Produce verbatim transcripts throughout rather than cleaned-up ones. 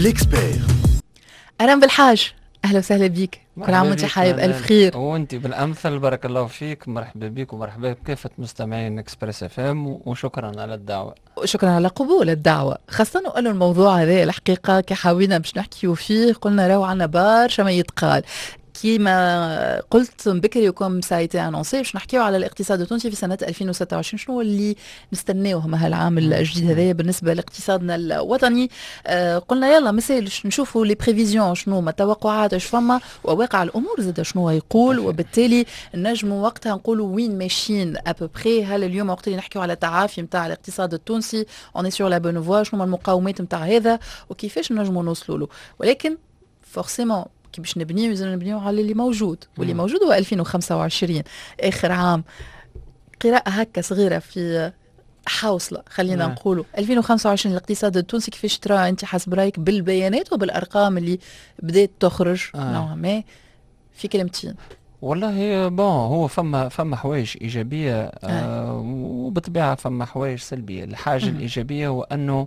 ليكسبير. أهلا بالحاج، أهلا وسهلا بيك. كل عام وانت حايب ألف خير. وانت بالأمثل، بارك الله فيك. مرحبا بك ومرحبا بكافة مستمعين اكسبريس اف ام، وشكرا على الدعوة. شكرا على قبول الدعوة، خاصة وأنه الموضوع هذا الحقيقة كي حاولنا باش نحكيو فيه قلنا راهو عنا برشا ما يتقال. كيما قلت بكري وكم سايتي انونسي باش نحكيو على الاقتصاد التونسي في سنه ألفين وستة وعشرين. شنو اللي نستناوه مع هالعام الجديد هذايا بالنسبه لاقتصادنا الوطني؟ آه قلنا يلا مثال نشوفوا لي بريفيزيون شنو ما التوقعات اش فما وواقع الامور زاد شنو يقول، وبالتالي نجموا وقتها نقولوا وين ماشيين ابوبري. هل اليوم وقت اللي نحكيو على تعافي نتاع الاقتصاد التونسي اون سور لا بون فوا، شنو المقاومات نتاع هذا وكيفاش نجموا نوصلوا له؟ ولكن فورسيمون كي باش نبنيو لازم نبنيو على اللي موجود، واللي موجود هو ألفين وخمسة وعشرين اخر عام. قراءة هكا صغيرة في حوصلة خلينا مم. نقولوا ألفين وخمسة وعشرين الاقتصاد التونسي كيفاش ترى انت حسب رايك بالبيانات وبالارقام اللي بدات تخرج آه. نوعا ما في كلمتين؟ والله بون هو فما فما حوايج ايجابيه، آه وبالطبيعه فما حوايج سلبيه. الحاجه مم. الايجابيه هو انه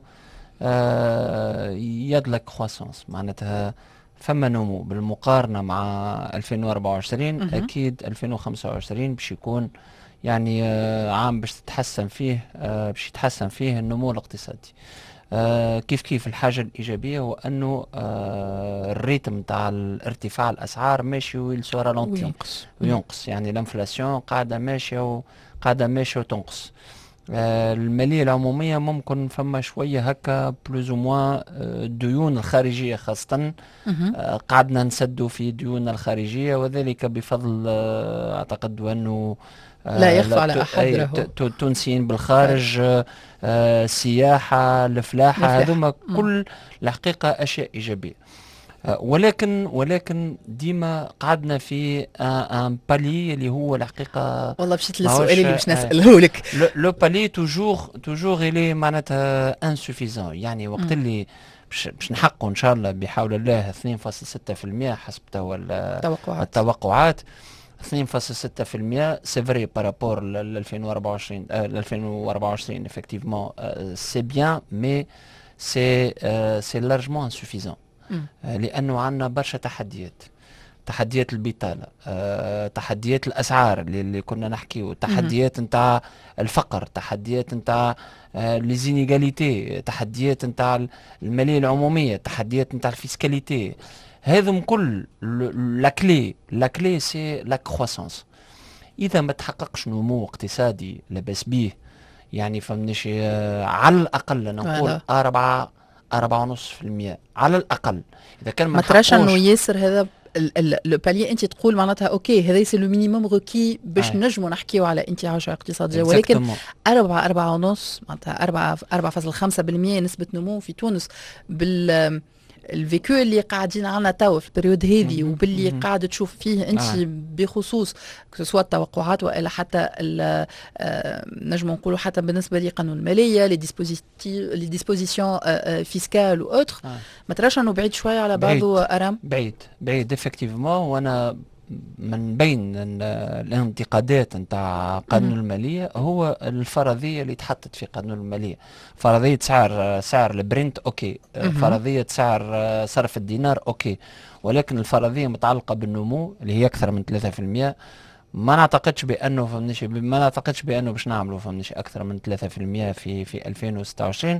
آه يدلك كرواسونس، معناتها فما نمو بالمقارنه مع ألفين وأربعة وعشرين. مهم. اكيد ألفين وخمسة وعشرين باش يكون يعني آه عام باش تتحسن فيه، آه باش يتحسن فيه النمو الاقتصادي. آه كيف كيف الحاجة الإيجابية هو أنه آه الريتم تاع ارتفاع الأسعار ماشي ويلسو رالونتي وينقص وينقص، يعني الانفلاسيون قاعدة ماشية وقاعدة ماشية وتنقص. آه المالية العمومية ممكن فما شوية هكا بلوز او موان، الديون الخارجية خاصة مهم. آه قعدنا نسدوا في ديوننا الخارجية، وذلك بفضل آه أعتقد أنه لا آه يخفى لا على ت- احد أي راهو ت- ت- تونسيين بالخارج، آه آه، السياحة، الفلاحة، الفلاحة. هذوما مم. كل الحقيقة أشياء إيجابية. آه ولكن ولكن ديما قعدنا في ان بالي اللي هو الحقيقة والله مشيت ماهوش للسؤال اللي باش آه، نسأله لك. لو بالي توجور توجور إلي معناتها انسوفيزون، يعني وقت مم. اللي باش باش نحققوا ان شاء الله بحول الله اثنين فاصلة ستة بالمئة حسب توا ال- توقعات. التوقعات. اثنين فاصلة ستة بالمئة سي فري بارابور ل ألفين وأربعة وعشرين، ل ألفين وأربعة وعشرين effectivement سي بيان، مي سي سي لارجمون انسوفيزون، مم. لانه عندنا برشا تحديات. تحديات البطالة، أه تحديات الأسعار اللي, اللي كنا نحكيو، تحديات نتاع الفقر، تحديات نتاع أه ليزينيغاليتي، تحديات نتاع المالية العمومية، تحديات نتاع الفيسكاليتي. هذم كل لاكلي لاكلي سي لا كرواسونس. إذا ما تحققش نمو اقتصادي لاباس بيه، يعني فهمنيش، آه على الأقل نقول فوالا. أربعة أربعة ونص في المية على الأقل. إذا كان ما ما تراش انه نحققوش ياسر هذا لو بالي انت تقول معناتها اوكي هذا سي لو مينيموم روكي باش آه. نجموا نحكيو على انتعاش اقتصادي، ولكن Exactement. أربعة أربعة ونص معناتها أربعة أربعة فاصلة خمسة بالمية نسبة نمو في تونس بال الفيكو اللي قاعدين عنا توا في البريود هذه، مهم. وباللي مهم. قاعد تشوف فيه انت آه. بخصوص سواء التوقعات والا حتى ال- آه، نجم نقولوا حتى بالنسبه لقانون الماليه لي لي ديسبوزيسيون فيسكال واوتر. آه. ما تراش انه بعيد شويه على بعيد. بعضه ارام؟ بعيد بعيد افكتيفمون. وانا من بين ال- الانتقادات نتاع قانون مهم. الماليه هو الفرضيه اللي تحطت في قانون الماليه. فرضيه سعر سعر البرنت اوكي، مهم. فرضيه سعر صرف الدينار اوكي، ولكن الفرضيه متعلقه بالنمو اللي هي اكثر من ثلاثة بالمئة. ما نعتقدش بانه فهمنيش ما نعتقدش بانه باش نعملوا فهمنيش اكثر من ثلاثة بالمئة في في ألفين وستة وعشرين.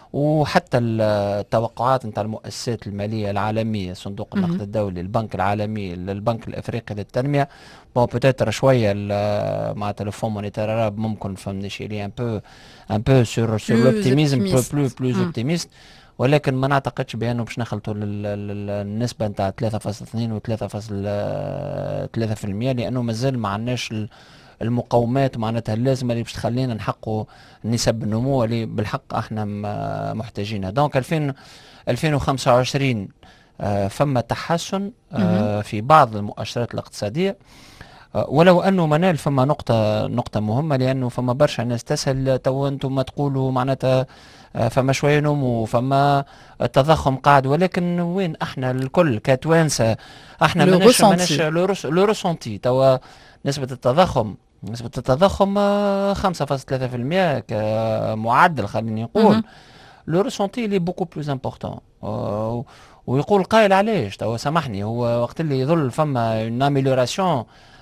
وحتى التوقعات نتاع المؤسسات الماليه العالميه، صندوق النقد مهم. الدولي، البنك العالمي، البنك الافريقي للتنميه، بون بوتيتر شويه ال- معناتها لو فون مونيتير اراب ممكن فهمنيش لي ان بو ان بو سور سور Plus لوبتيميزم، بلو optimiste. بلو بلوز مم. اوبتيميست. ولكن ما نعتقدش بانه باش نخلطوا لل- لل- النسبه نتاع ثلاثة فاصلة اثنين و ثلاثة فاصلة ثلاثة بالمئة، لانه مازال ما عندناش ال- المقومات معناتها اللازمه اللي باش تخلينا نحققوا نسب النمو اللي بالحق احنا م- محتاجينها. دونك ألفين ألفين وخمسة وعشرين آه، فما تحسن مهم. آه، في بعض المؤشرات الاقتصاديه، آه، ولو انه منال فما نقطه نقطه مهمه، لانه فما برشا ناس تسال تو انتم ما تقولوا معناتها آه، فما شويه نمو، فما التضخم قاعد، ولكن وين احنا الكل كتوانسه احنا لو ماناش ماناش ريسونتي. لو رس- لو ريسونتي توا. نسبه التضخم نسبه التضخم آه، خمسة فاصلة ثلاثة بالمئة كمعدل خليني نقول. مهم. لو ريسونتي لي بوكو بلوز امبورتون. ويقول قائل علاش تو سامحني، هو وقت اللي يظل فما اون اميليوراسيون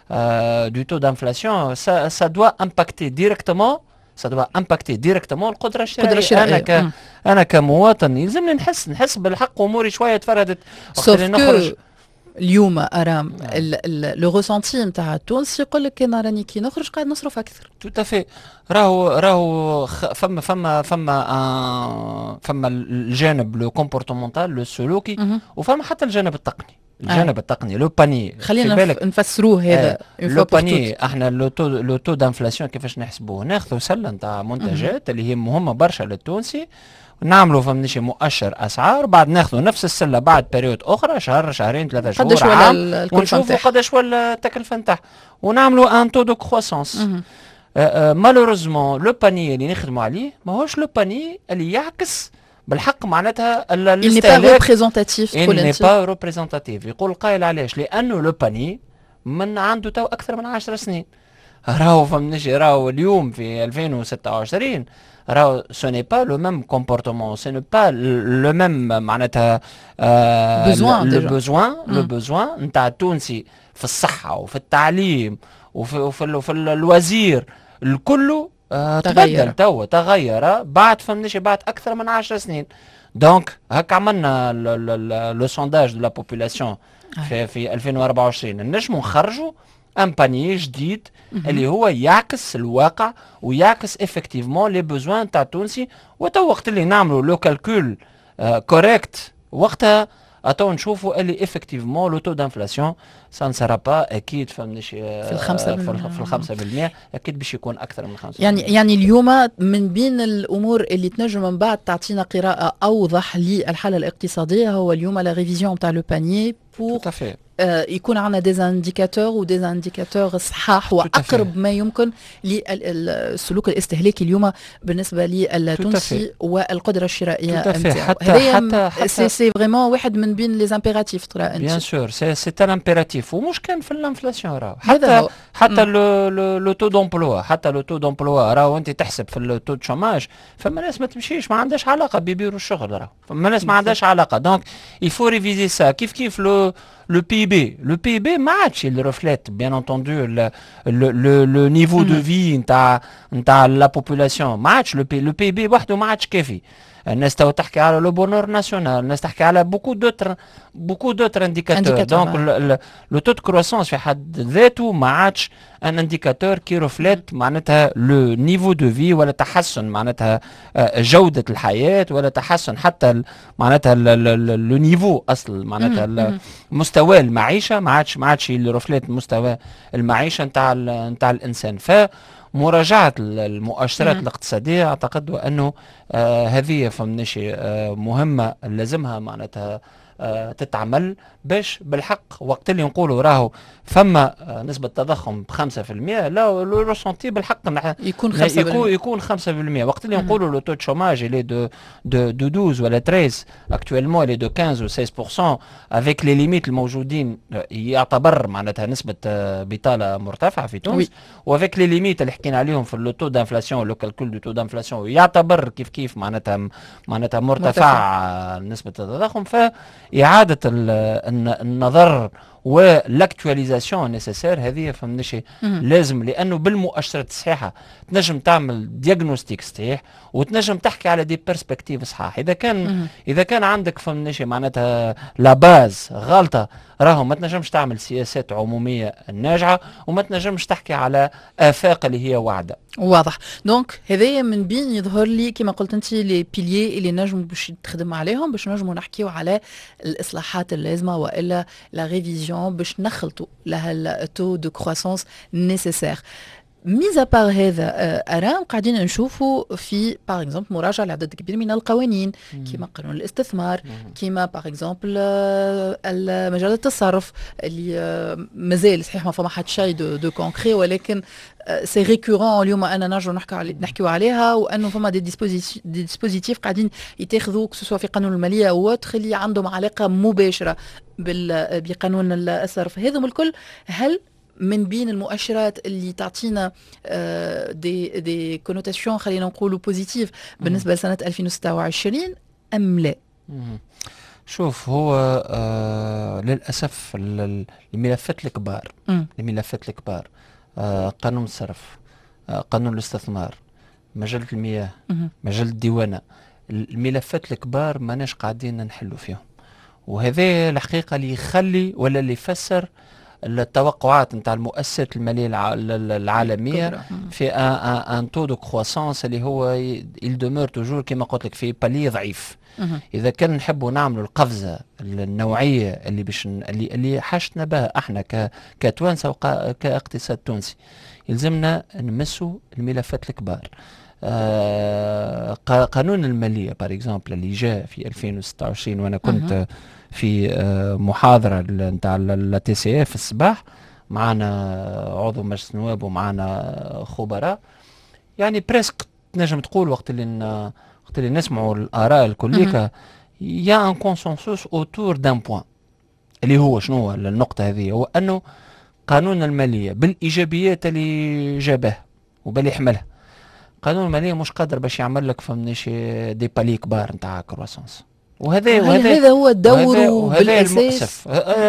دو تو دانفلاسيون سا دوا امباكتي ديريكتومون سا دوا امباكتي ديريكتومون القدره قدرة الشرائيه. انا الشرائية. ك انا كمواطن يلزمني نحس نحس بالحق، اموري شويه تفردت وقت سوف اللي نخرج. كو اليوم ارام لو ريسونتي نتاع التونسي يقول لك انا راني كي نخرج قاعد نصرف اكثر. تو تافي. راهو راهو خ- فما فما فما آه فما الجانب لو كومبورتمونتال لو سلوكي، مهم. وفما حتى الجانب التقني. الجانب التقني لو باني خلينا في نف- بالك. نفسروه هذا آه une لو fois pour toutes. باني احنا لو تو لو تو دانفلاسيون كيفاش نحسبوه؟ ناخذوا سله نتاع منتجات اللي هي مهمه برشا للتونسي، نعملوا فهمنيش مؤشر اسعار، بعد ناخذوا نفس السله بعد بيريود اخرى شهر شهرين ثلاثه شهور قداش ولا عام، ال- الكلفة ونشوفوا نتاعها. قداش ولا التكلفه نتاعها، ونعملوا ان تو دو كرواسونس. مهم. مالوريزمون لو باني اللي نخدموا عليه ماهوش لو باني اللي يعكس بالحق معناتها ال- Il n'est pas الاستهلاك. représentatif تقول ان انت. با ريبريزونتاتيف. يقول قائل علاش؟ لانه لو باني من عنده تو اكثر من عشر سنين. راهو فهمنيش، راهو اليوم في ألفين وستة وعشرين راهو سو ني با لو ميم كومبورتمون، سو ني با لو ميم معناتها Besoin لو déjà. بوزوان لو مم. بوزوان نتاع التونسي في الصحه وفي التعليم وفي وفي, ال- وفي ال- الوزير الكل آه تغير. تبدل توا تغير بعد فهمنيش بعد اكثر من عشر سنين. دونك هكا عملنا لو سونداج دو لا بوبولاسيون في في ألفين وأربعة وعشرين، نجموا نخرجوا ان باني جديد اللي هو يعكس الواقع ويعكس افكتيفمون لي بوزوان تاع التونسي. وتو وقت اللي نعملوا لو كالكول كوريكت وقتها اتو نشوفوا اللي افكتيفمون لو تو دانفلاسيون سا نسرا با اكيد فهمنيش في الخمسة في بالمية. الخ- في الخمسة بالمية اكيد باش يكون اكثر من خمسة يعني يعني اليوم من بين الامور اللي تنجم من بعد تعطينا قراءه اوضح للحاله الاقتصاديه هو اليوم لا ريفيزيون تاع لو بانيي بور tout à fait. آه، يكون عندنا دي انديكاتور ودي انديكاتور صحاح واقرب ما يمكن للسلوك الاستهلاكي اليوم بالنسبه للتونسي والقدره الشرائيه Tout à fait. نتاعو. حتى- هذايا حتى- حتى- سي سي فريمون واحد من بين لي زامبيراتيف ترى انت. بيان سور سي سي ان امبيراتيف، ومش كان في الانفلاسيون راهو هذا حتى هو. حتى لو لو لو تو دومبلوا حتى لو تو دومبلوا راهو انت تحسب في لو تو شوماج، فما ناس ما تمشيش ما عندهاش علاقه ببيرو الشغل، راهو فما ناس ما عندهاش علاقه. دونك يفو ريفيزي سا كيف كيف لو لو بي بي لو بي بي ما عادش اللي ريفليت بيان انتوندو لو لو نيفو دو في نتاع نتاع لا بوبولاسيون، ما عادش لو بي لو بي بي وحده ما عادش كافي. الناس تو تحكي على لو بونور ناسيونال، الناس تحكي على بوكو دوتر بوكو دوتر انديكاتور. Indicateur، دونك لو تو كروسونس في حد ذاته ما عادش ان انديكاتور كي ريفليت معناتها لو نيفو دو في ولا تحسن معناتها آه، جوده الحياه ولا تحسن حتى ال- معناتها لو نيفو اصل معناتها ال- مستوى المعيشه ما عادش ما عادش اللي ريفليت مستوى المعيشه نتاع نتاع الانسان. ف مراجعة ال- المؤشرات مم. الاقتصادية أعتقد أنه آه هذه فهمنيش آه مهمة لازمها معناتها آه تتعمل باش بالحق وقت اللي نقولوا راهو فما آه نسبة تضخم بخمسة في المية، لا لو رسونتي بالحق نح- يكون لا، خمسة يكون بالمية. يكون خمسة في المية. وقت اللي مهم. نقولوا لو تو شوماج اللي دو دو دو دوز ولا تريز اكtuellement اللي دو خمسة و ستة بالمية افيك لي ليميت الموجودين آه، يعتبر معناتها نسبة آه، بطالة مرتفعة في تونس. Oui. وافيك لي ليميت اللي حكينا عليهم في لو تو دانفلاسيون لو كالكول دو تو دانفلاسيون يعتبر كيف كيف معناتها معناتها مرتفع, مرتفع. مرتفع. نسبة التضخم. فإعادة ال- الن- النظر والاكtualisation نيسيسير هذه فهمنيش مهم. لازم، لانه بالمؤشرات الصحيحه تنجم تعمل دياغنوستيك صحيح وتنجم تحكي على دي بيرسبكتيف صحاح. اذا كان مهم. اذا كان عندك فهمنيش معناتها لا باز غلطه راهو ما تنجمش تعمل سياسات عموميه ناجعه وما تنجمش تحكي على افاق اللي هي واعده. واضح. دونك هذايا من بين يظهر لي كما قلت انت لي بيليي اللي نجم باش تخدم عليهم باش نجموا نحكيو على الاصلاحات اللازمه والا لا ريفيزيون باش نخلطوا لها التو دو كرواسونس نيسيسير. ميزا بار هذا آه، ارام قاعدين نشوفوا في باغ اكزومبل مراجعه لعدد كبير من القوانين كما قانون الاستثمار، كما باغ اكزومبل مجال التصرف اللي آه، مازال صحيح ما فما حد شيء دو, دو كونكري ولكن سي ريكورون اليوم انا نرجعوا نحكوا علي نحكيوا عليها، وانه فما دي ديسبوزيتيف دي ديسبوزيتيف قاعدين يتاخذوا سواء في قانون الماليه او autre اللي عندهم علاقه مباشره بال- بقانون الصرف. هذم الكل هل من بين المؤشرات اللي تعطينا دي دي كونوتاسيون خلينا نقولوا بوزيتيف بالنسبه لسنه ألفين وستة وعشرين ام لا؟ شوف هو آه للاسف الملفات الكبار الملفات الكبار آه قانون الصرف، آه قانون الاستثمار، مجله المياه، مجله الديوانه، الملفات الكبار ماناش قاعدين نحلوا فيهم. وهذا الحقيقه اللي يخلي ولا اللي يفسر التوقعات نتاع المؤسسات الماليه العالميه في ان ان تو دو كرواسونس اللي هو il demeure toujours كما قلت لك في بالي ضعيف. اذا كان نحبوا نعملوا القفزه النوعيه اللي باش اللي اللي حاجتنا بها احنا ك كتوانسه وكاقتصاد تونسي، يلزمنا نمسوا الملفات الكبار. آه قانون الماليه بار اكزومبل اللي جاء في ألفين وستة وعشرين وانا كنت في آه محاضره نتاع لا تي سي اف الصباح، معنا عضو مجلس النواب ومعنا خبراء، يعني بريسك تنجم تقول وقت اللي وقت اللي نسمعوا الاراء الكليكا يا ان كونسنسوس اوتور دان بوين اللي هو شنو هو النقطه هذه، هو انه قانون الماليه بالايجابيات اللي جابه وباللي يحملها، قانون الماليه مش قادر باش يعمل لك فهمنيش دي بالي كبار نتاع كرواسونس. وهذا وهذا هذا هو الدور بالاساس.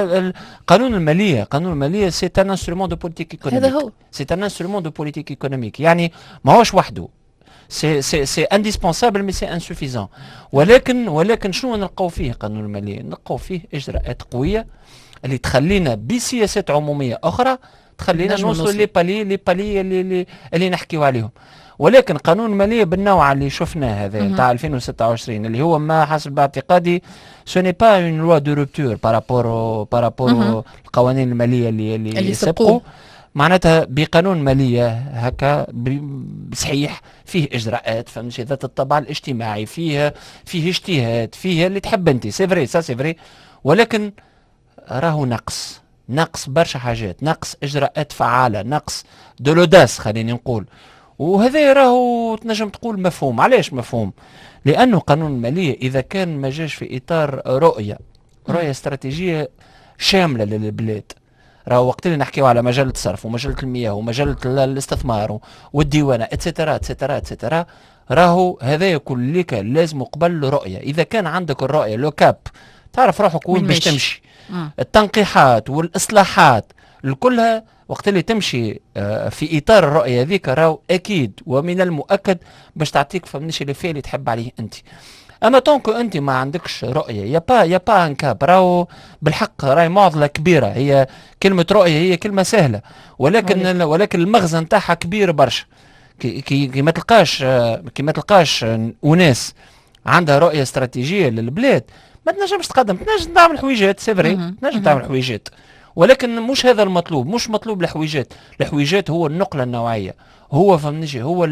قانون الماليه قانون الماليه سي ان انسترومون دو بوليتيك ايكونوميك، هذا هو سي ان انسترومون دو بوليتيك ايكونوميك، يعني ماهوش وحده، سي سي سي انديسبونسابل مي سي انسوفيزون. ولكن ولكن شنو نلقاو فيه قانون الماليه؟ نلقاو فيه اجراءات قويه اللي تخلينا بسياسات عموميه اخرى تخلينا نوصلوا لي بالي لي بالي اللي اللي, اللي نحكيو عليهم. ولكن قانون الماليه بالنوع اللي شفناه هذا نتاع ألفين وستة وعشرين اللي هو ما حسب اعتقادي سو ني با اون لوا دو روبتور بارابور بارابور القوانين الماليه اللي اللي, اللي سبقوا، معناتها بقانون ماليه هكا صحيح فيه اجراءات فهمتي ذات الطابع الاجتماعي، فيه فيه اجتهاد، فيه اللي تحب انت، سي فري سا سي فري، ولكن راهو نقص نقص برشا حاجات، نقص اجراءات فعاله، نقص دولوداس خليني نقول. وهذا راهو تنجم تقول مفهوم. علاش مفهوم؟ لانه قانون الماليه اذا كان ما جاش في اطار رؤيه رؤيه استراتيجيه شامله للبلاد، راهو وقت اللي نحكيو على مجله الصرف ومجله المياه ومجله الاستثمار والديوانه اتسترا اتسترا اتسترا، راهو هذا كلك لازم قبل رؤيه. اذا كان عندك الرؤيه لو كاب تعرف روحك وين باش تمشي، التنقيحات والاصلاحات كلها وقت اللي تمشي في اطار الرؤيه هذيك راهو اكيد ومن المؤكد باش تعطيك فهمنيش اللي فيه اللي تحب عليه انت. اما طونكو انت ما عندكش رؤيه يا با يا با ان كاب، راهو بالحق راهي معضله كبيره. هي كلمه رؤيه هي كلمه سهله، ولكن ولكن المغزى نتاعها كبير برشا. كي, كي, كي ما تلقاش كي ما تلقاش وناس عندها رؤيه استراتيجيه للبلاد ما تنجمش تقدم. تنجم تعمل حويجات سي فري، تنجم تعمل حويجات، ولكن مش هذا المطلوب. مش مطلوب الحويجات، الحويجات هو النقله النوعيه، هو فهمنيش هو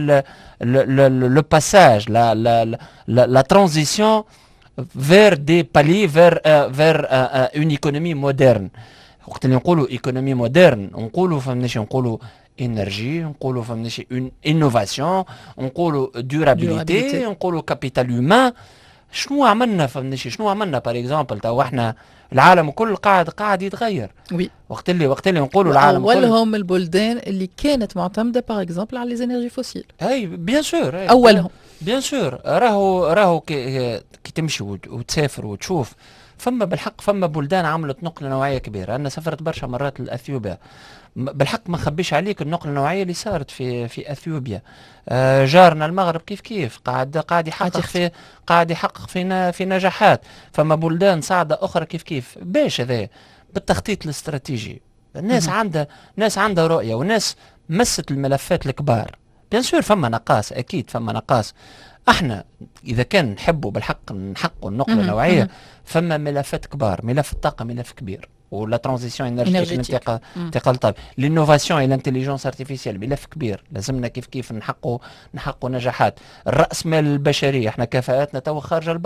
لو باساج لا لا لا لا ترانزيسيون فير دي بالي فير فير اون ايكونومي مودرن. وقت اللي نقولوا ايكونومي مودرن نقولوا فهمنيش نقولوا انرجي، نقولوا فهمنيش اون انوفاسيون، نقولوا دورابيليتي، نقولوا كابيتال هيومان. شنو عملنا فهمنيش شنو عملنا باغ اكزومبل تو احنا العالم كل قاعد قاعد يتغير. وي وقت اللي وقت اللي نقولوا العالم كل اولهم البلدان اللي كانت معتمده باغ اكزومبل على لي انرجي فوسيل. اي بيان سور اولهم بيان سور. راهو راهو كي, كي تمشي وتسافر وتشوف فما بالحق فما بلدان عملت نقله نوعيه كبيره. انا سافرت برشا مرات لاثيوبيا، بالحق ما نخبيش عليك النقله النوعيه اللي صارت في في اثيوبيا. آه جارنا المغرب كيف كيف قاعد قاعد يحقق في قاعد يحقق في في نجاحات. فما بلدان صاعده اخرى كيف كيف باش هذا بالتخطيط الاستراتيجي. الناس عندها ناس عندها رؤيه وناس مست الملفات الكبار. بيان سور فما نقاص، اكيد فما نقاص. احنا اذا كان نحبوا بالحق نحققوا النقله النوعيه فما ملفات كبار، ملف الطاقه ملف كبير، ولا ترانزيسيون انرجيتيك انتقال طبيعي، لينوفاسيون اي الانتيليجنس ارتيفيسيال ملف كبير لازمنا كيف كيف نحققوا نحققوا نجاحات. الراس مال البشريه احنا كفاءاتنا تو خارجه لبرا،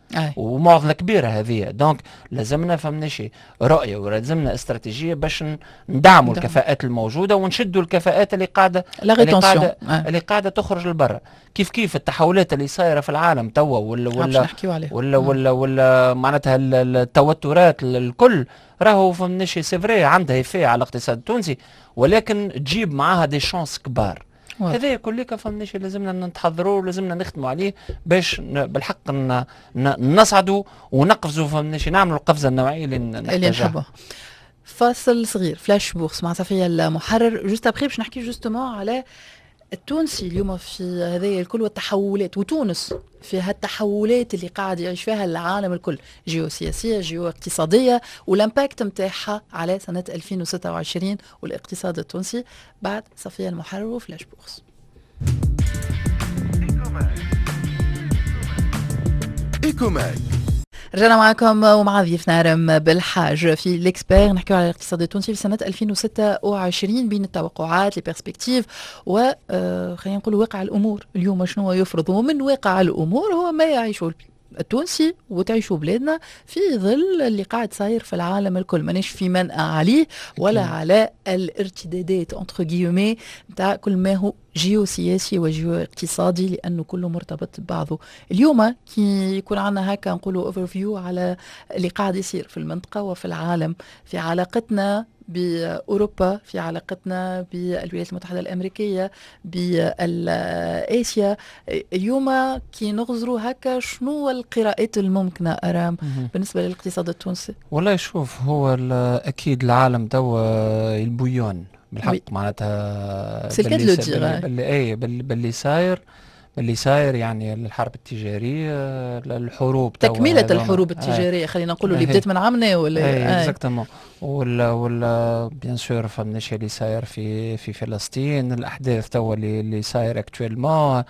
أي. ومعضله كبيره هذه. دونك لازمنا فهمناش رؤيه ولازمنا استراتيجيه باش ندعموا الكفاءات الموجوده ونشدوا الكفاءات اللي قاعده اللي قاعده اللي قاعده تخرج لبرا. كيف كيف التحولات اللي صايره في العالم توا ولا ولا ولا ولا, ولا معناتها التوترات الكل راهو فهمناش سي فري عندها يفي على الاقتصاد التونسي، ولكن تجيب معاها دي شانس كبار. هذا كلك فهمناش لازمنا نتحضروا ولازمنا نخدموا عليه باش بالحق نصعدوا ونقفزوا فهمناش نعملوا القفزه النوعيه اللي اللي نحبها. فاصل صغير فلاش بورس مع صفيه المحرر. جوست ابخي باش نحكي جوستومون على التونسي اليوم في هذه الكل والتحولات، وتونس في هالتحولات اللي قاعد يعيش فيها العالم الكل، جيوسياسيه جيو اقتصاديه، والامباكت نتاعها على سنه ألفين وستة وعشرين والاقتصاد التونسي. بعد صفيه المحرر وفلاش بورس. ايكوماك رجعنا معكم ومع ضيفنا رم بالحاج في ليكسبير، نحكيو على الاقتصاد التونسي في سنة ألفين وستة وعشرين بين التوقعات لي بيرسبكتيف و خلينا نقولوا واقع الامور اليوم شنو يفرض. ومن واقع الامور هو ما يعيشه التونسي وتعيشوا بلادنا في ظل اللي قاعد صاير في العالم الكل. مانيش في منأى عليه ولا على الارتدادات انتر جيومي نتاع كل ما هو جيوسياسي وجيو اقتصادي، لانه كله مرتبط ببعضه. اليوم كي يكون عندنا هكا نقولوا اوفر فيو على اللي قاعد يصير في المنطقه وفي العالم، في علاقتنا بأوروبا، في علاقتنا بالولايات المتحدة الأمريكية، بآسيا، اليوم كي نغزروا هكا شنو القراءات الممكنة أرام بالنسبة للاقتصاد التونسي؟ والله شوف، هو أكيد العالم توا البويون بالحق معناتها باللي, باللي اي باللي صاير اللي صاير يعني الحرب التجاريه، الحروب تكمله الحروب التجاريه خلينا نقولوا اللي بدات من عامنا ولا اي اكزاكتومون، ولا ولا بيان سور فهمناش اللي صاير في في فلسطين، الاحداث توا اللي اللي صاير اكتويلمون،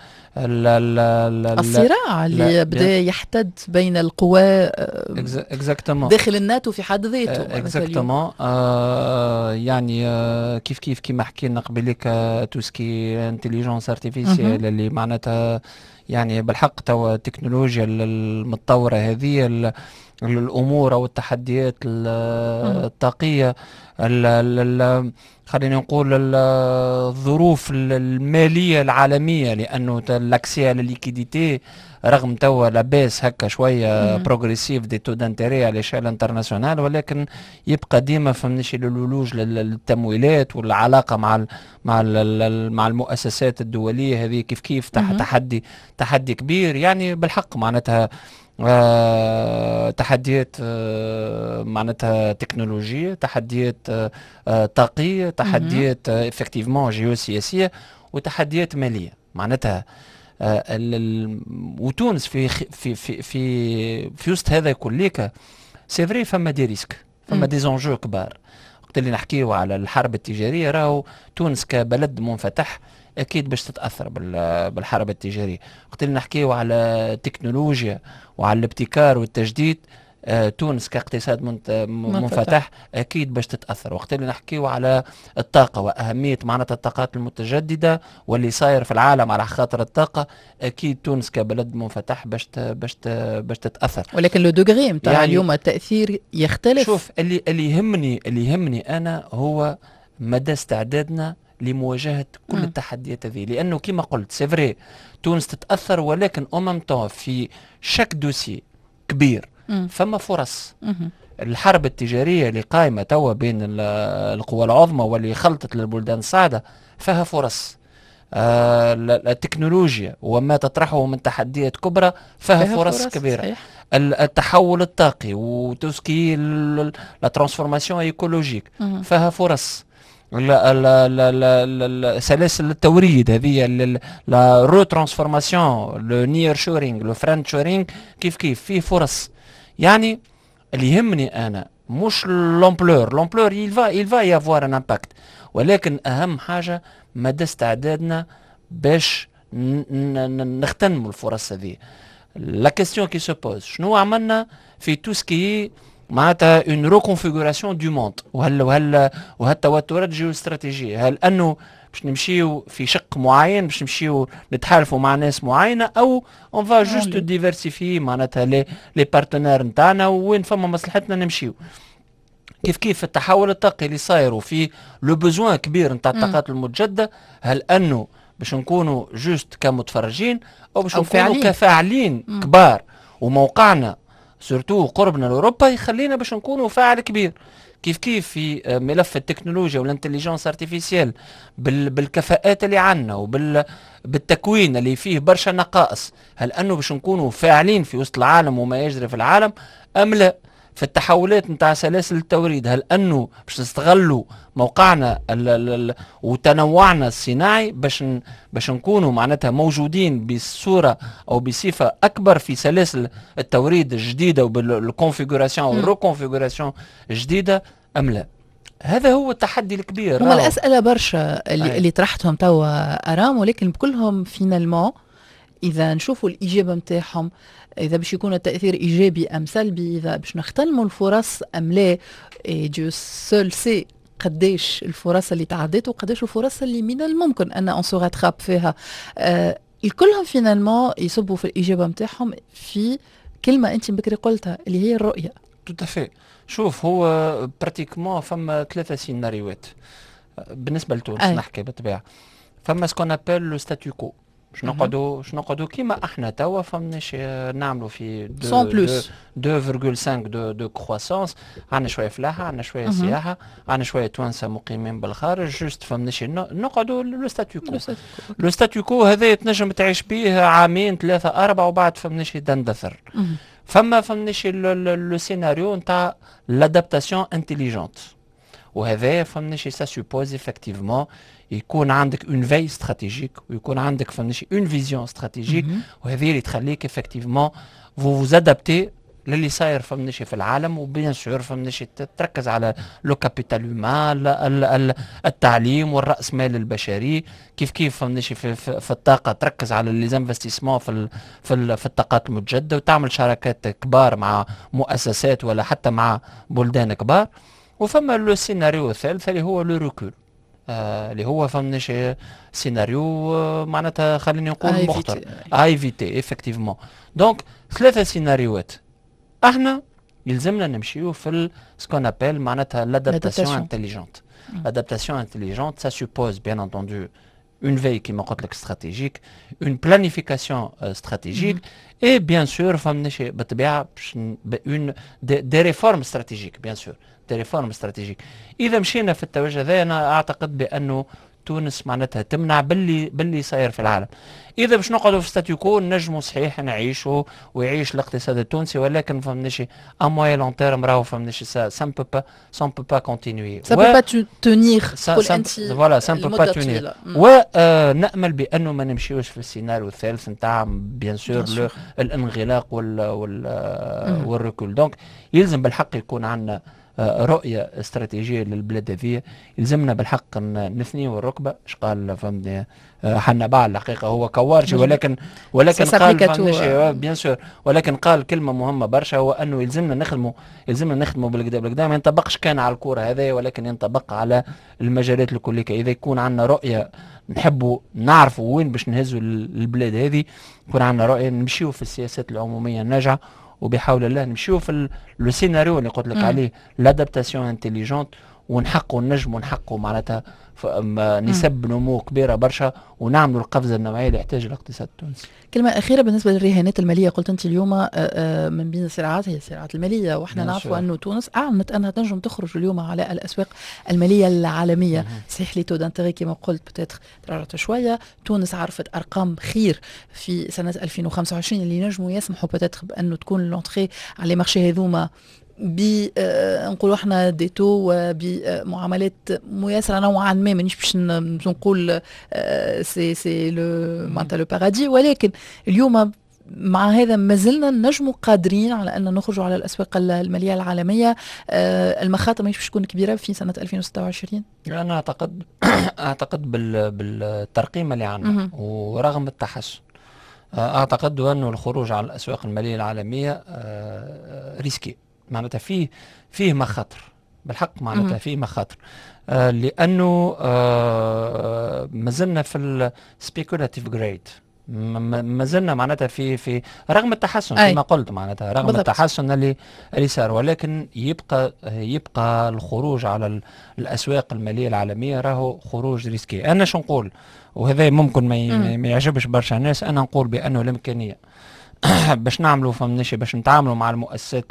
الصراع اللي بدا يحتد بين القوى اكزاكتومون داخل الناتو في حد ذاته اكزاكتومون. آه يعني آه كيف كيف كيما حكينا قبيلك توسكي انتليجنس ارتيفيسيال اللي معناتها يعني بالحق توا التكنولوجيا المتطورة هذه الأمور أو التحديات الطاقية، خلينا نقول الظروف المالية العالمية، لأنه لاكسي على الليكيديتي رغم توا لاباس هكا شوية بروغريسيف دي تو دانتيري على شال انترناسيونال، ولكن يبقى ديما فهمناش الولوج للتمويلات والعلاقة مع ال مع ال مع المؤسسات الدولية هذه كيف كيف تحدي تحدي كبير يعني بالحق معناتها. آه تحديات آه معناتها تكنولوجية، تحديات آه طاقية، تحديات افكتيفمون جيوسياسية، وتحديات مالية معناتها. آه وتونس في في في في في وسط هذا كليك سي فري فما دي ريسك، فما دي زونجو كبار. وقت اللي نحكيو على الحرب التجارية راهو تونس كبلد منفتح اكيد باش تتاثر بالحرب التجاريه. وقت اللي نحكيو على التكنولوجيا وعلى الابتكار والتجديد، آه تونس كاقتصاد منفتح اكيد باش تتاثر. وقت اللي نحكيو على الطاقه واهميه معناتها الطاقات المتجدده واللي صاير في العالم على خاطر الطاقه، اكيد تونس كبلد منفتح باش باش باش تتاثر. ولكن لو دوغري نتاع يعني اليوم التاثير يختلف. شوف، اللي اللي يهمني اللي يهمني انا هو مدى استعدادنا لمواجهة كل م. التحديات هذه، لأنه كما قلت سيفري تونس تتأثر، ولكن أمام طو في شك دوسي كبير م. فما فرص. م. الحرب التجارية اللي قائمة توا بين القوى العظمى واللي خلطت للبلدان الصاعدة فيها فرص. آه التكنولوجيا وما تطرحه من تحديات كبرى فيها فرص, فرص كبيرة. صحيح. التحول الطاقي وتوسكي لا ترانسفورماسيون ايكولوجيك فيها فرص. لا لا لا لا سلاسل التوريد هذه لا رو ترانسفورماسيون، لو نير شورينغ، لو فرانت شورينغ، كيف كيف فيه فرص. يعني اللي يهمني انا مش لومبلور، لومبلور يلفا يلفا يافوار ان امباكت، ولكن اهم حاجه مدى استعدادنا باش نغتنموا الفرص هذه. لا كيستيون كي سو بوز شنو عملنا في تو سكي معناتها اون ريكونفيغوراسيون دو موند، وهل وهل وهالتوترات جيو استراتيجيه، هل انه باش نمشيو في شق معين، باش نمشيو نتحالفوا مع ناس معينه، او اون فا جوست ديفيرسيفي معناتها لي لي بارتنير نتاعنا وين فما مصلحتنا نمشيو. كيف كيف التحول الطاقي اللي صاير وفي لو بوزوان كبير نتاع الطاقات المتجدده، هل انه باش نكونوا جوست كمتفرجين او باش نكونوا كفاعلين مم. كبار، وموقعنا سورتو قربنا لاوروبا يخلينا باش نكونوا فاعل كبير. كيف كيف في ملف التكنولوجيا والانتليجنس ارتيفيسيال بالكفاءات اللي عندنا وبالتكوين اللي فيه برشا نقائص، هل انه باش نكونوا فاعلين في وسط العالم وما يجري في العالم ام لا؟ في التحولات نتاع سلاسل التوريد، هل انه باش نستغلوا موقعنا ال ال وتنوعنا الصناعي باش باش نكونوا معناتها موجودين بصوره او بصفه اكبر في سلاسل التوريد الجديده وبالكونفيغوراسيون او الريكونفيغوراسيون الجديده ام لا؟ هذا هو التحدي الكبير. هما الاسئله برشا اللي, اللي طرحتهم توا ارام، ولكن بكلهم فينالمون اذا نشوفوا الاجابه نتاعهم، اذا باش يكون التاثير ايجابي ام سلبي، اذا باش نغتنموا الفرص ام لا، جو سول سي قداش الفرص اللي تعدت وقداش الفرص اللي من الممكن ان اون سو راتراب فيها. آه الكلهم فينالمون يصبوا في الاجابه نتاعهم في كلمه انت بكري قلتها اللي هي الرؤيه. توتافي. شوف، هو براتيكمون فما ثلاثه سيناريوهات بالنسبه لتونس. نحكي بالطبيعه فما سكون ابل لو ستاتيو كو، باش نقعدوا باش نقعدوا كيما احنا توا، فماناش نعملوا في اثنين فاصلة خمسة دو دو كرواسونس. عندنا شويه فلاحه، عندنا شويه سياحه، عندنا شويه توانسه مقيمين بالخارج، جوست فماناش نقعدوا لو ستاتيو كو. لو ستاتيو كو هذا تنجم تعيش به عامين ثلاثه اربعه وبعد فمانش تندثر. فما فمانش لو سيناريو نتاع لادابتاسيون انتيليجونت، وهذا فمانش سا سوبوز افكتيفمون يكون عندك اون في استراتيجيك ويكون عندك فماشي اون فيزيون استراتيجيك، وهذه اللي تخليك افكتيفمون فو فوز ادابتي للي صاير فماشي في العالم. وبيان سور فماشي تركز على لو كابيتال هيومان، التعليم والراس مال البشري، كيف كيف فماشي في, في, في الطاقه تركز على لي زانفستيسمون في في, في الطاقات المتجدده، وتعمل شراكات كبار مع مؤسسات ولا حتى مع بلدان كبار. وفما لو سيناريو الثالث اللي هو لو ريكول، آه اللي هو فمناش سيناريو آه معناتها خليني نقول مخطر، ايفيتي افكتيفمون. دونك ثلاثه سيناريوهات احنا يلزمنا نمشيو في سكون ابل معناتها لادابتاسيون انتيليجونت. لادابتاسيون انتيليجونت سا سوبوز بيان انتوندو une veille كما قلت لك stratégique, une planification euh, stratégique mm-hmm. et bien sûr فمناش بالطبيعه une des, des réformes stratégiques bien sûr des réformes stratégiques. اذا مشينا في التوجه ذا انا اعتقد بانه تونس معناتها تمنع باللي باللي صاير في العالم. اذا باش نقعدوا في ستاتيو كو نجموا صحيح نعيشوا ويعيش الاقتصاد التونسي، ولكن فهمناش ا موي لون تيرم راهو فهمناش سا سان بو با سان بو با كونتينيي سا بو با تونيغ قول انت فوالا سان بو با تونيغ. ونامل بانه ما نمشيوش في السيناريو الثالث نتاع بيان سور الانغلاق وال وال والركول. دونك يلزم بالحق يكون عندنا رؤية استراتيجية للبلاد هذه، يلزمنا بالحق نثنيو الركبة. اش قال فهمني حنا بعد الحقيقة هو كوارشي، ولكن ولكن قال فهمني بيان سور، ولكن قال كلمة مهمة برشا، هو انه يلزمنا نخدموا يلزمنا نخدموا بالقدام بالقدام. ما ينطبقش كان على الكورة هذا، ولكن ينطبق على المجالات الكلية. اذا يكون عندنا رؤية نحبوا نعرفوا وين باش نهزوا البلاد هذه، يكون عندنا رؤية نمشيو في السياسات العمومية الناجعة، وبحول الله نمشيو في لو سيناريو اللي قلت لك عليه لادابتاسيون انتيليجونت، ونحققوا النجم ونحققوا معناتها نسب نمو كبيره برشا، ونعملوا القفزه النوعيه اللي يحتاج الاقتصاد التونسي. كلمه اخيره بالنسبه للرهانات الماليه، قلت انت اليوم من بين الصراعات هي الصراعات الماليه، واحنا نعرفوا انه تونس اعلنت انها تنجم تخرج اليوم على الاسواق الماليه العالميه. صحيح لي تو دانتيغي كما قلت بتاتر تراجعت شويه. تونس عرفت ارقام خير في سنه ألفين وخمسة وعشرين اللي نجموا يسمحوا بتاتر بانه تكون لونتري على مارشي هذوما ب نقولوا احنا ديتو وبمعاملات ميسره نوعا ما، مانيش باش نقول سي سي لو معناتها لو بارادي، ولكن اليوم مع هذا ما زلنا نجموا قادرين على ان نخرجوا على الاسواق الماليه العالميه. المخاطر ماهيش باش تكون كبيره في سنه ألفين وستة وعشرين. انا اعتقد اعتقد بال بالترقيم اللي عندنا ورغم التحسن، اعتقد انه الخروج على الاسواق الماليه العالميه ريسكي، معناتها فيه فيه مخاطر بالحق معناتها في مخاطر. آه لانه آه مازلنا في السبيكولاتيف جريد، ما زلنا معناتها في في رغم التحسن كما قلت معناتها رغم بالضبط. التحسن اللي اللي صار، ولكن يبقى يبقى الخروج على الاسواق الماليه العالميه راهو خروج ريسكي. انا شو نقول، وهذا ممكن ما, ما يعجبش برشا ناس، انا نقول بانه الامكانيه باش نعملوا فهمناش باش نتعاملوا مع المؤسسات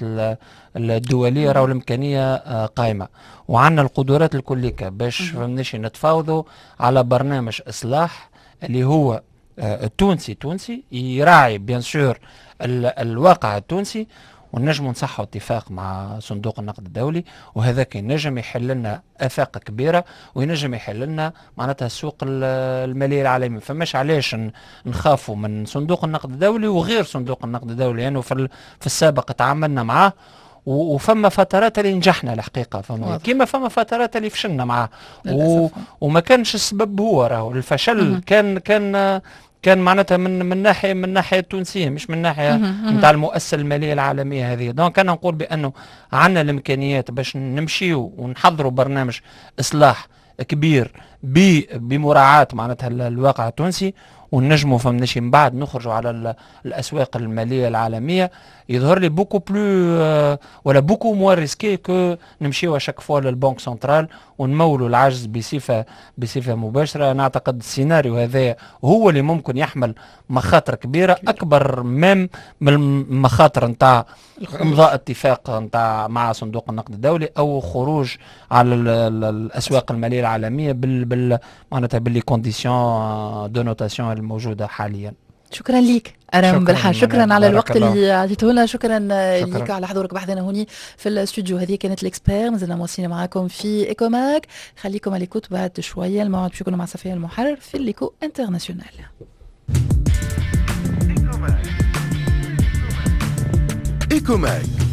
الدوليه راهو الامكانيه قائمه، وعندنا القدرات الكليه باش فهمناش نتفاوضوا على برنامج اصلاح اللي هو التونسي تونسي يراعي بيان سور الواقع التونسي، ونجم نصحوا اتفاق مع صندوق النقد الدولي، وهذاك ينجم يحل لنا افاق كبيره وينجم يحل لنا معناتها السوق الماليه العالمي. فماش علاش نخافوا من صندوق النقد الدولي وغير صندوق النقد الدولي، لانه يعني في, في السابق تعاملنا معاه وفما فترات اللي نجحنا الحقيقه، فما كيما فما فترات اللي فشلنا معاه و... وما كانش السبب هو راهو الفشل كان كان كان معناتها من من ناحيه من ناحيه التونسيه مش من ناحيه نتاع المؤسسه الماليه العالميه هذه. دونك انا نقول بانه عندنا الامكانيات باش نمشيو ونحضروا برنامج اصلاح كبير بمراعاه معناتها الواقع التونسي، ونجموا فهمناش من بعد نخرجوا على الاسواق الماليه العالميه. يظهر لي بوكو بلو ولا بوكو موا ريسكي كو نمشيو اشاك فوا للبنك سنترال ونمولوا العجز بصفه بصفه مباشره. انا اعتقد السيناريو هذا هو اللي ممكن يحمل مخاطر كبيره اكبر من المخاطر نتاع امضاء اتفاق نتاع مع صندوق النقد الدولي او خروج على الاسواق الماليه العالميه بال بال معناتها باللي كونديسيون دو نوتاسيون الموجوده حاليا. شكرا ليك أرام بالحاج، شكرا على الوقت اللي عطيته لنا، شكرا ليك على حضورك بحثنا هوني في الاستوديو. هذه كانت الاكسبير، مازلنا مواصلين معاكم في ايكوماك. خليكم على الكوت بعد شويه الموعد باش يكونوا مع صفيه المحرر في ليكو انترناسيونال. ايكوماك